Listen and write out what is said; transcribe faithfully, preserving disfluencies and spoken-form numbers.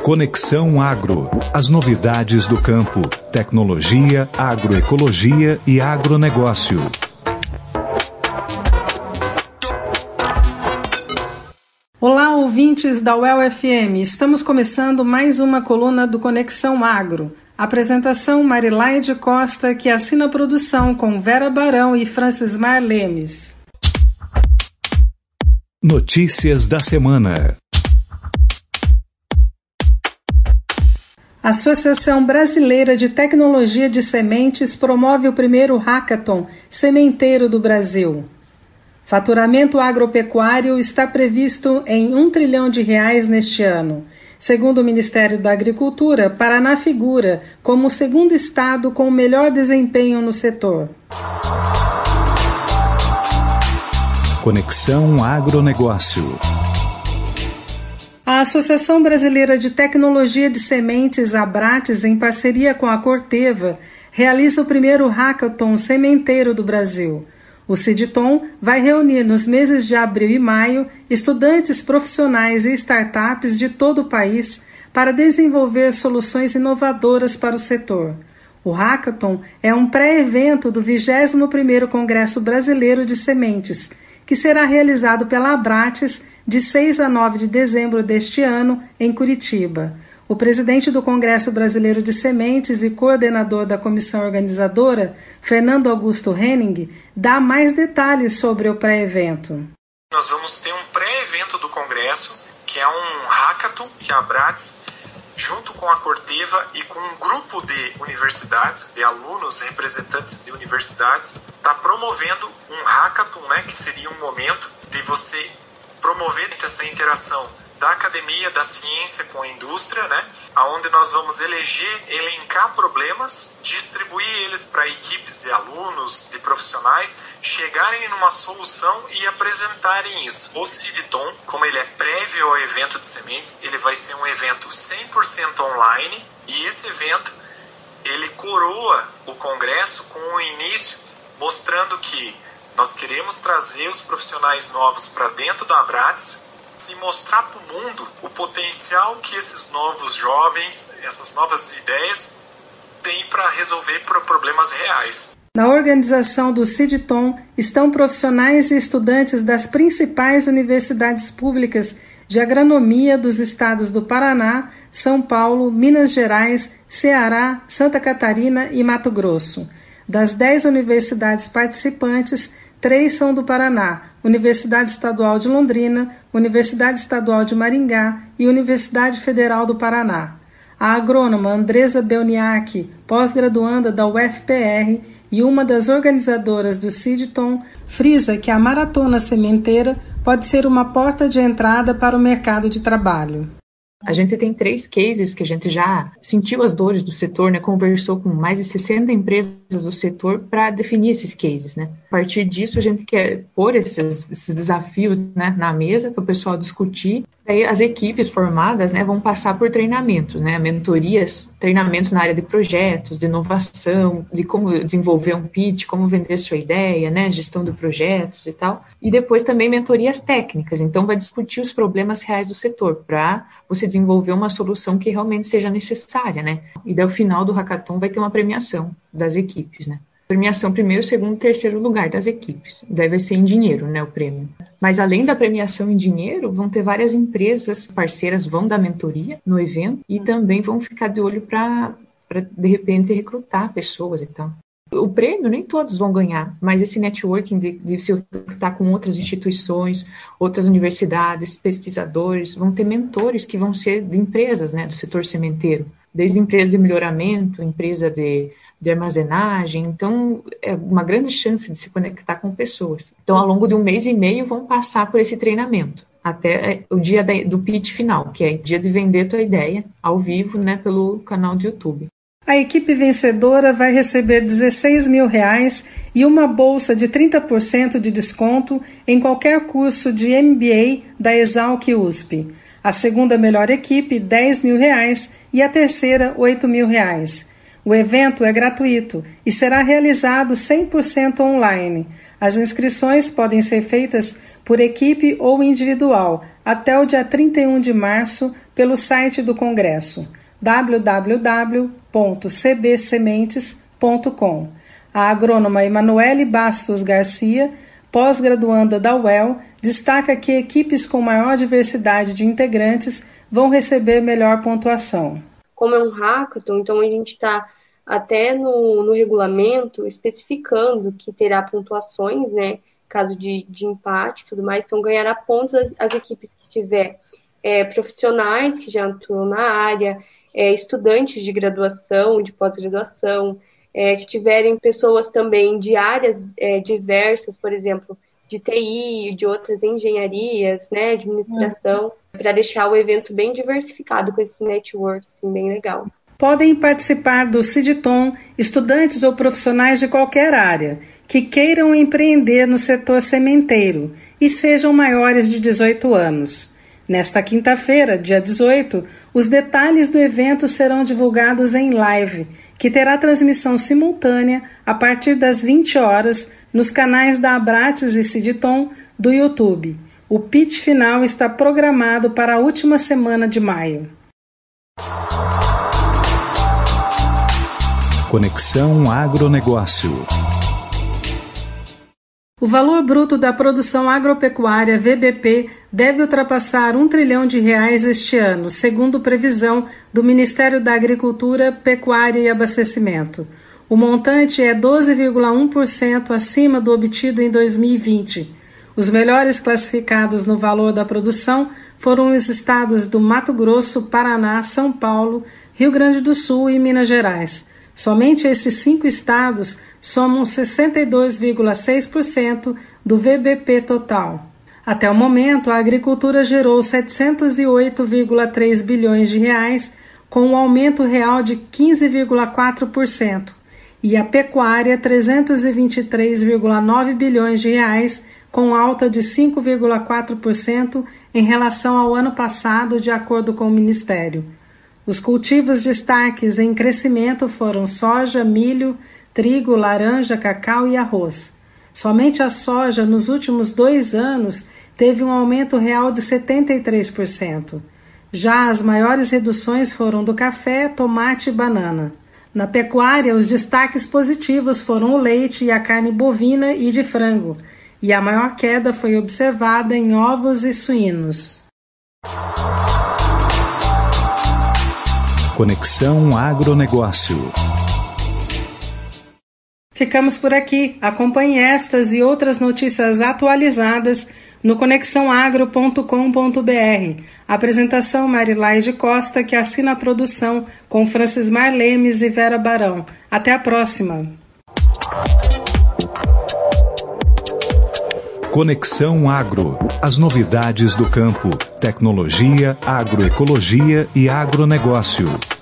Conexão Agro. As novidades do campo, tecnologia, agroecologia e agronegócio. Olá, ouvintes da U E L F M. Estamos começando mais uma coluna do Conexão Agro. Apresentação Marilaide Costa, que assina a produção com Vera Barão e Francismar Lemes. Notícias da semana. A Associação Brasileira de Tecnologia de Sementes promove o primeiro Hackathon Sementeiro do Brasil. Faturamento agropecuário está previsto em um trilhão de reais neste ano. Segundo o Ministério da Agricultura, Paraná figura como o segundo estado com o melhor desempenho no setor. Conexão Agronegócio. A Associação Brasileira de Tecnologia de Sementes, Abrates, em parceria com a Corteva, realiza o primeiro Hackathon Sementeiro do Brasil. O CIDTON vai reunir nos meses de abril e maio estudantes profissionais e startups de todo o país para desenvolver soluções inovadoras para o setor. O Hackathon é um pré-evento do vigésimo primeiro Congresso Brasileiro de Sementes, que será realizado pela Abrates de seis a nove de dezembro deste ano, em Curitiba. O presidente do Congresso Brasileiro de Sementes e coordenador da comissão organizadora, Fernando Augusto Henning, dá mais detalhes sobre o pré-evento. Nós vamos ter um pré-evento do Congresso, que é um hackathon que a Abrates, junto com a Corteva e com um grupo de universidades, de alunos, representantes de universidades, está promovendo um hackathon, né, que seria um momento de você promover essa interação da academia, da ciência com a indústria, né? Onde nós vamos eleger, elencar problemas, distribuir eles para equipes de alunos, de profissionais, chegarem numa solução e apresentarem isso. O CIDTON, como ele é prévio ao evento de sementes, ele vai ser um evento cem por cento online, e esse evento ele coroa o congresso com um início mostrando que nós queremos trazer os profissionais novos para dentro da Abrates e mostrar para o mundo o potencial que esses novos jovens, essas novas ideias têm para resolver problemas reais. Na organização do CIDTON estão profissionais e estudantes das principais universidades públicas de agronomia dos estados do Paraná, São Paulo, Minas Gerais, Ceará, Santa Catarina e Mato Grosso. Das dez universidades participantes, três são do Paraná: Universidade Estadual de Londrina, Universidade Estadual de Maringá e Universidade Federal do Paraná. A agrônoma Andresa Belniak, pós-graduanda da U F P R e uma das organizadoras do CIDTON, frisa que a maratona sementeira pode ser uma porta de entrada para o mercado de trabalho. A gente tem três cases que a gente já sentiu as dores do setor, né? Conversou com mais de sessenta empresas do setor para definir esses cases, né? A partir disso, a gente quer pôr esses, esses desafios, né, na mesa para o pessoal discutir. Aí as equipes formadas, né, vão passar por treinamentos, né, mentorias, treinamentos na área de projetos, de inovação, de como desenvolver um pitch, como vender sua ideia, né, gestão de projetos e tal. E depois também mentorias técnicas. Então, vai discutir os problemas reais do setor para você desenvolver uma solução que realmente seja necessária, né. E daí, ao final do hackathon, vai ter uma premiação das equipes, né. Premiação primeiro, segundo, terceiro lugar das equipes. Deve ser em dinheiro, né, o prêmio. Mas além da premiação em dinheiro, vão ter várias empresas parceiras, vão dar mentoria no evento e também vão ficar de olho para, de repente, recrutar pessoas e tal. O prêmio nem todos vão ganhar, mas esse networking de, de se conectar com outras instituições, outras universidades, pesquisadores, vão ter mentores que vão ser de empresas, né, do setor sementeiro, desde empresas de melhoramento, empresa de de armazenagem. Então é uma grande chance de se conectar com pessoas. Então, ao longo de um mês e meio, vão passar por esse treinamento, até o dia do pitch final, que é o dia de vender tua ideia, ao vivo, né, pelo canal do YouTube. A equipe vencedora vai receber dezesseis mil reais e uma bolsa de trinta por cento de desconto em qualquer curso de M B A da Exalc U S P. A segunda melhor equipe, dez mil reais, e a terceira, oito mil reais. O evento é gratuito e será realizado cem por cento online. As inscrições podem ser feitas por equipe ou individual até o dia trinta e um de março pelo site do Congresso, w w w ponto c b sementes ponto com. A agrônoma Emanuele Bastos Garcia, pós-graduanda da U E L, destaca que equipes com maior diversidade de integrantes vão receber melhor pontuação. Como é um hackathon, então a gente está até no, no regulamento especificando que terá pontuações, né, caso de, de empate e tudo mais, então ganhará pontos as, as equipes que tiver é, profissionais que já atuam na área, é, estudantes de graduação, de pós-graduação, é, que tiverem pessoas também de áreas é, diversas, por exemplo, de T I, de outras engenharias, né, administração, é. para deixar o evento bem diversificado com esse network, assim, bem legal. Podem participar do Ciditon estudantes ou profissionais de qualquer área que queiram empreender no setor sementeiro e sejam maiores de dezoito anos. Nesta quinta-feira, dia dezoito, os detalhes do evento serão divulgados em live, que terá transmissão simultânea a partir das vinte horas nos canais da Abrates e Ciditon do YouTube. O pitch final está programado para a última semana de maio. Conexão Agronegócio. O valor bruto da produção agropecuária V B P deve ultrapassar um trilhão de reais este ano, segundo previsão do Ministério da Agricultura, Pecuária e Abastecimento. O montante é doze vírgula um por cento acima do obtido em dois mil e vinte. Os melhores classificados no valor da produção foram os estados do Mato Grosso, Paraná, São Paulo, Rio Grande do Sul e Minas Gerais. Somente estes cinco estados somam sessenta e dois vírgula seis por cento do V B P total. Até o momento, a agricultura gerou setecentos e oito vírgula três bilhões de reais, com um aumento real de quinze vírgula quatro por cento, e a pecuária trezentos e vinte e três vírgula nove bilhões de reais, com alta de cinco vírgula quatro por cento em relação ao ano passado, de acordo com o Ministério. Os cultivos destaques em crescimento foram soja, milho, trigo, laranja, cacau e arroz. Somente a soja, nos últimos dois anos, teve um aumento real de setenta e três por cento. Já as maiores reduções foram do café, tomate e banana. Na pecuária, os destaques positivos foram o leite e a carne bovina e de frango, e a maior queda foi observada em ovos e suínos. Conexão Agronegócio. Ficamos por aqui. Acompanhe estas e outras notícias atualizadas no conexão agro ponto com ponto b r. Apresentação Marilaide Costa, que assina a produção, com Francismar Lemes e Vera Barão. Até a próxima. Conexão Agro. As novidades do campo, tecnologia, agroecologia e agronegócio.